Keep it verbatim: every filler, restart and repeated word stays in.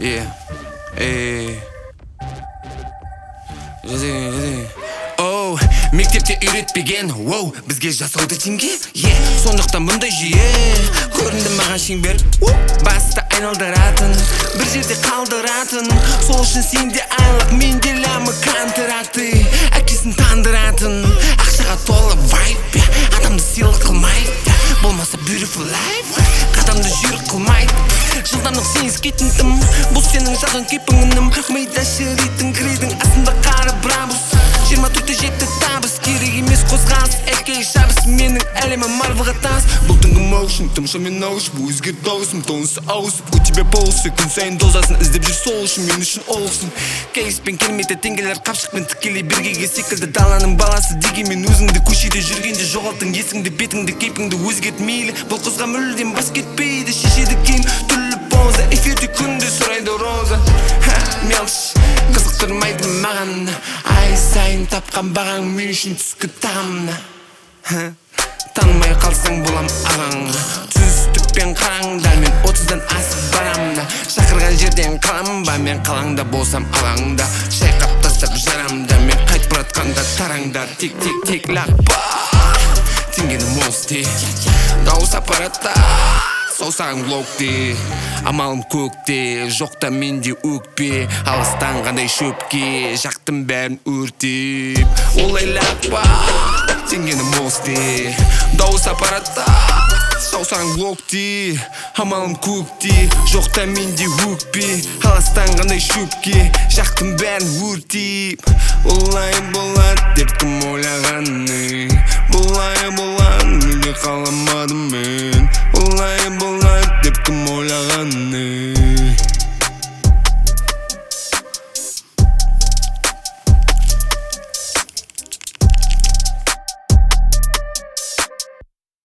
Yeah. Ey. Жазайын, жазайын. Оу, мектепте үйретпеген, воу, бізге жасауды теңге. Yeah, сондықтан мұндай жүйе көрінді маған шеңбер. Басты айналдыратын, бір жерде қалдыратын. Сол үшін сенде айлық, менде ләмі контракты. Әкесін тандыратын, ақшаға толы вайп. Адамды сыйлық қылмайды, болмаса beautiful life. Қадамды жүйрік қылмайды, жылдамдық сеніз кетіндім. Бұл сенің жалған кепіңінім. Мида шыридің кірейдің астында қары брабус. жиырма төртте жетті табыс, керек емес қозғалыс. Әкей шабыс, менің әлемі марвелға тас. Бұл түнгі моушн, тұмшамен ауышып, өзге дауысым, тонысы ауысып. У тебя полысы, күн сайын дозасын іздеп жүр сол үшін, мен үшін олықсын. Кейспен келмейді теңгелер, қапшықпен тікелей бергеге секілді. Даланың баласы дегенмен өзіңді көшеде жүргенде жоғалтың есіңді, бетіңді, кейпіңді өзгерт мейлі. Бұл қызға мүлдем бас кетпейді, шешеді кейін түрлі поза. Эфирде күнде сұрайды роза. Ха, мелш, қызықтырмайды маған. Ай сайын тапқан бағаң мен үшін түскі тағамна. Танымай қалсаң болам ағаң. Түстікпен қараңда мен отыздан асып барамда. Шақырған жерден қалам ба, мен қалаңда болсам алаңда. Шайқап тастап жарамда, мен қайт бұратқанда тараңда. Тек-тек-тек лақпа, теңгені молсте. Дауыс аппаратта, саусағың блокте. Амалым көкте, жоқта менде өкпе. Алыстан қандай шөпке, жақтым бәрін өртеп. Олай лақпа, теңгені молсте. Дауыс аппаратта, саусағың блокте. Амалым көкте, жоқта менде өкпе. Алыстан қандай шөпке, жақтым бәрін өртеп. Олай болады деп кім ойлағаны. Бұлай болған, мүлде қаламадым